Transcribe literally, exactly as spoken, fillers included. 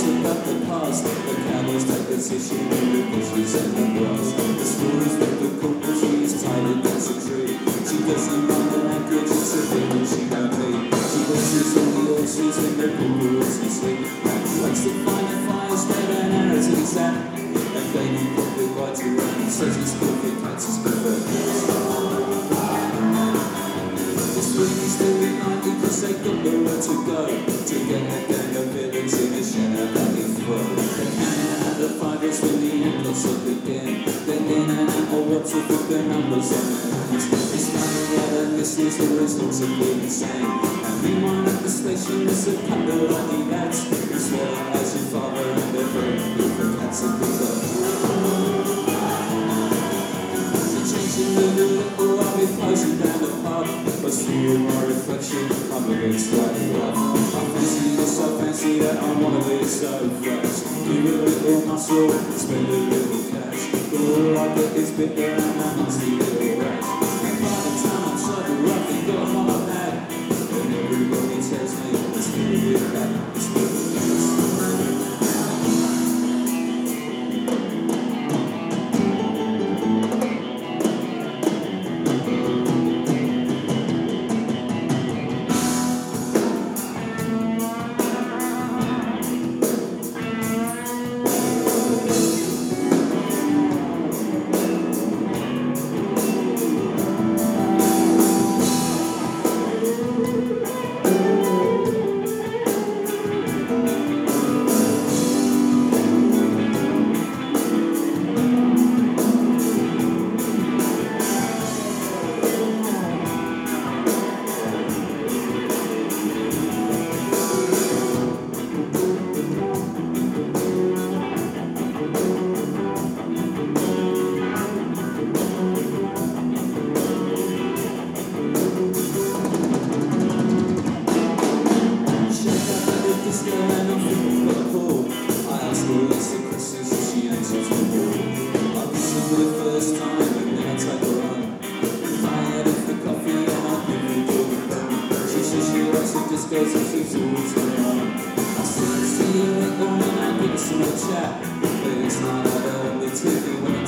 about the past. The cowboys take position in the bushes and the grass. The stories that the couple she is tied against a tree. She doesn't mind the language, it's a thing that she don't need. She watches all the horses and the bulldogs and sleep. And likes to find a fire, spread an arrow to his hat. And baby probably rides around and says he's good for cats, he's good for cats. This week he's still behind because they got the road to go. To get a gang of villains in a shadow valley throw. The cannon and the fighters when the end looks up again. Then in and out of what to put the numbers on their hands. It's funny that the listeners the results are being insane. And meanwhile at the station there's a couple of lucky lads. As well as your father and their friend who for cats and pizza. So changing the little I'll be closing down the pub. But through my reflection I'm against right love. I fancy this, I fancy that I wanna be so fresh. Give a little muscle, spend a little cash. But all I get is bitter and a nasty little rash. And by the time I'm sober, I think got what I've had. And everybody tells me it's gonna be bad, it's gonna be bad. Just goes and keeps always going on. I still see you in the morning, I give it some chat. But it's not like I'll be taking when